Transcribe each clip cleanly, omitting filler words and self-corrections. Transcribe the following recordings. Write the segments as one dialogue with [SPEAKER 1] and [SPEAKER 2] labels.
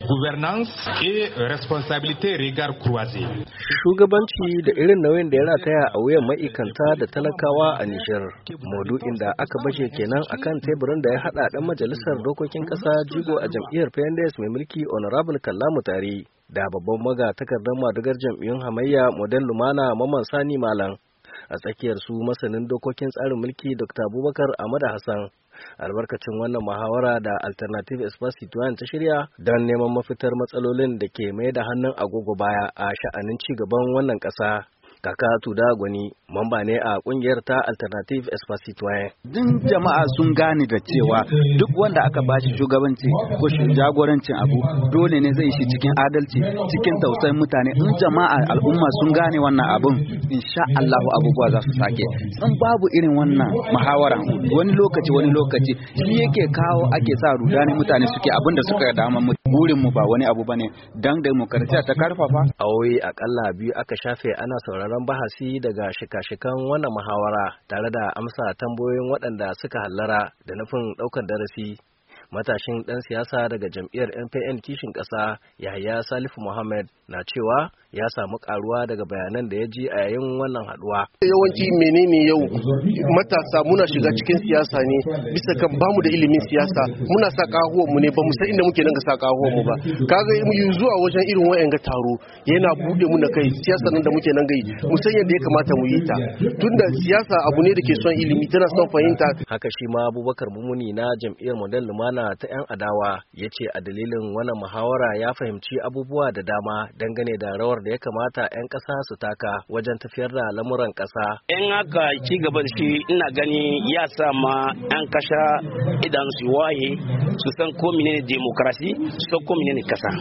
[SPEAKER 1] gouvernance et responsabilité regard croisé.
[SPEAKER 2] Shugabanci da irin nauyin da ya rataya a wuyan ma'aikanta da talakawa a Nijar. Maudu'in da aka bashe kenan akan teburin da ya hada dan majalisar dokokin kasa jigo a jam'iyyar PNDS mai mulki Honorable Kallamu Tari da babban maga takardar madugar jam'iyyun hamayya Model Lumana Maman Sani Malam. A tsakiyar su masanin dokokin tsarin mulki Dr. Abubakar Ahmad Hassan. Albarkacin wannan muhawara da Alternative Espace Citoyen ta shirya don neman mafitar matsalolin da ke mai da hannun agogo baya a sha'anin ci gaban wannan ƙasa. Kaka Tuda Gwani mamba ne a kungiyar ta Alternative Espace Citoyen.
[SPEAKER 3] Din jama'a sun gane da cewa duk wanda aka bashi shugabanci ko jagorancin abu dole ne zai shi cikin adalci, cikin tausayin mutane. In jama'a al'umma sun gane wannan abun, insha Allah abubuwa za su sake. In babu irin wannan muhawara wani lokaci shi yake kawo ake sa rudani mutane suke abin da suka dama mu. Burin mu ba wani abu bane dan demokrasiya ta karfafa.
[SPEAKER 2] Awoyi akalla biyu aka shafe ana sauraron bahasi daga shika-shikan wannan muhawara tare da amsa tambayoyin waɗanda suka hallara da nufin ɗaukar darasi. Matashin ɗan siyasa daga jam'iyyar MPN kishin ƙasa Yahaya Salifu Muhammad na cewa ya samu karuwa daga bayanan da ya ji a yayin wannan haduwa.
[SPEAKER 4] Yawanci menene yau matasa muna shiga cikin siyasa ne bisa kan bamu da ilimin siyasa, muna sa kahuwan mu ne ba mu san inda muke dinga sa kahuwan mu ba. Kaga mu zuwa wajen irin wayan ga taro yana bude mu na kai siyasa nan da muke nan gai mu san yadda ya kamata mu yi ta. Tunda siyasa abu ne da ke son ilimi, tana son fahimta.
[SPEAKER 2] Haka shi ma Abubakar Mumuni na jam'iyyar Model Lumana ta 'yan adawa ya ce a dalilin wannan muhawara ya fahimci abubuwa da dama dangane da rawar da ya kamata 'yan ƙasa su taka wajen tafiyar da lamuran ƙasa.
[SPEAKER 5] In aka ci gaba da shi ina gani ya sa ma 'yan kasha idan su waye su san ko menene demokrasi, su san ko menene ƙasa.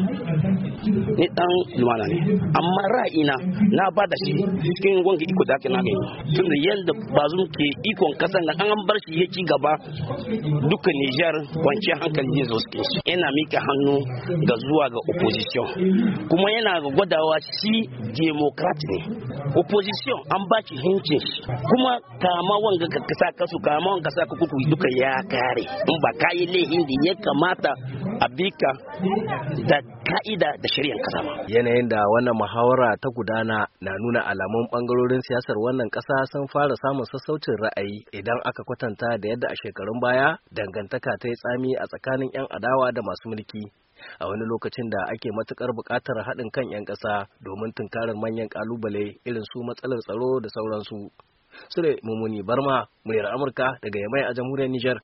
[SPEAKER 5] Ni dan lumana ne, amma ra'ayina na ba da shi cikin wanga iko da ake na gani. Tunda yanda bazum ke ikon ƙasan nan an bar shi ya ci gaba duka Nijar kwanciyar hankali zai zo suke shi. Yana mika hannu ga zuwa ga opposition kuma yana gwadawa shi democrat ne. Opposition an ba shi hincin shi kuma kama wanga ka kasa kasu kama wanga kasa kuku duka ya kare in ba kayi lehin da ya kamata a bika da ka'ida da shari'ar kasa ba.
[SPEAKER 2] Yanayin da wannan muhawara ta gudana na nuna alamun bangarorin siyasar wannan kasa sun fara samun sassaucin ra'ayi idan aka kwatanta da yadda a shekarun baya dangantaka ta yi tsami a tsakanin 'yan adawa da masu mulki. A wani lokacin da ake matukar buƙatar haɗin kan 'yan ƙasa domin tunkarar manyan ƙalubale irin su matsalar tsaro da sauransu. Sule Mumuni Barma, muryar Amurka daga Yamai a jamhuriyar Nijar.